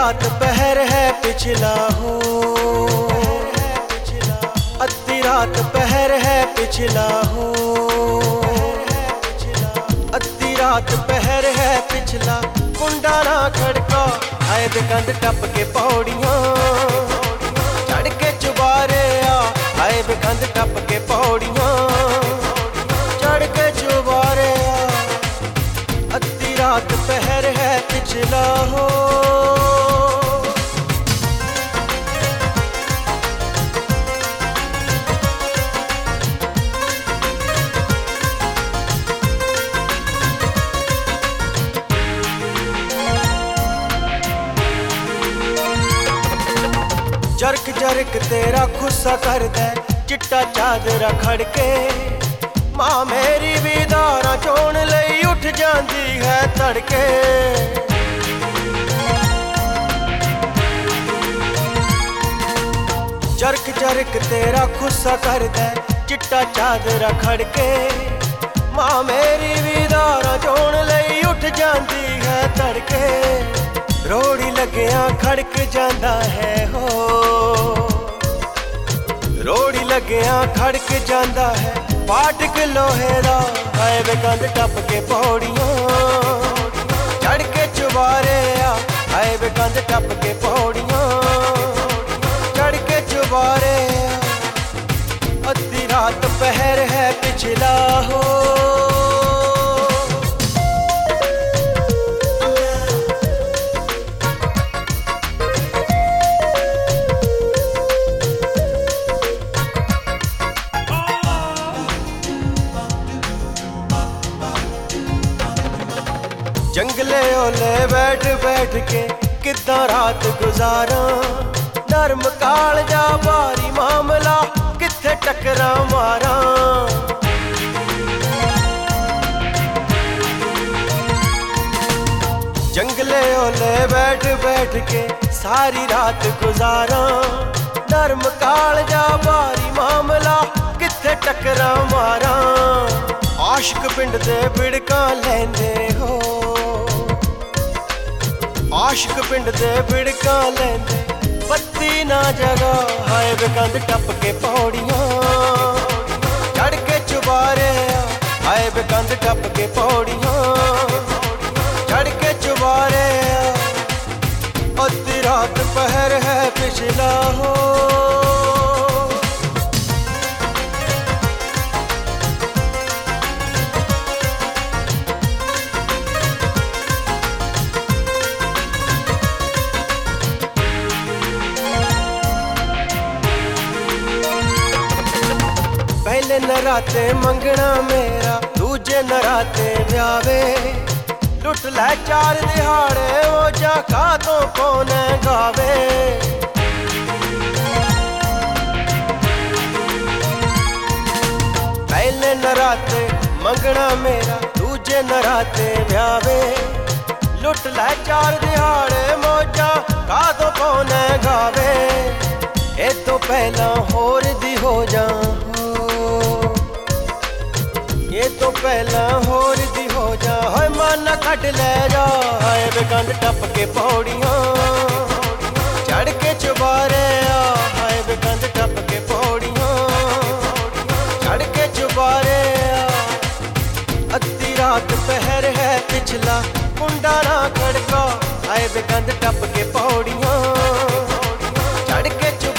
रात पहर है पिछला हूँ, अद्धी रात पहर है पिछला हूँ, अद्धी रात पहर है पिछला। कुंडा ना खड़का आए बेकंद टप के पौड़ियाँ, चढ़ के चुबारे आए बेकंद टप के पौड़ियाँ, चढ़ के चुबारे अद्धी रात पहर है पिछला हो। जरक जरक तेरा खुस्सा कर दे चिट्टा चादरा खड़के, मां मेरी भी दारा चोण लई उठ जांदी है तड़के। जरक जरक तेरा खुस्सा कर दे चिट्टा चादरा खड़के, मां मेरी भी दारा चोण लई उठ जांदी है तड़के। रोड़ी लगिया खड़क जांदा है हो, रोड़ी लगिया खड़क जांदा है फाटक लोहे दा आए बेकंद टप के पौड़ियाँ, चढ़ के चुबारे आए बेकंद टप के पौड़ियाँ, चढ़ के चुबारे अद्धी रात पहर है पिछला हो। जंगले ओले बैठ बैठ के किद्दां रात गुजारा, नरम कालजा भारी मामला किथे टकरा मारा। जंगले ओले बैठ बैठ के सारी रात गुजारा, नरम कालजा भारी मामला किथे टकरा मारा। आशिक पिंड दे बिड़का लैंदे हो, आशिक पिंड दे बिड़का लैंदे बत्ती ना जगा हाय बेकंद टप के पौड़ियाँ, चढ़ के चुबारे हाय बेकंद टप के पौड़ियाँ, चढ़ के चुबारे अद्धी रात पहर है पिछला हो। पहले नराते मंगना मेरा, दूजे नराते ब्यावे, लुट लै चार दिहाड़े ओ जा का तो कौन गावे। पहले नराते मंगना मेरा, दूजे नराते ब्यावे, लुट लै चार दिहाड़े मौजा का तो कौन गावे। ए तो पहला होर दी हो जा, ये तो पहला होर दी हो जा, हाय मन खट ले जा हाय बेकंद टप के पौड़ियाँ, चढ़ के चुबारे हाय बेकंद टप के पौड़ियाँ, चढ़ के चुबारे अद्धी रात पहर है पिछला। कुंडा ना खड़का हाय बेकंद टप के पौड़ियाँ, चढ़ के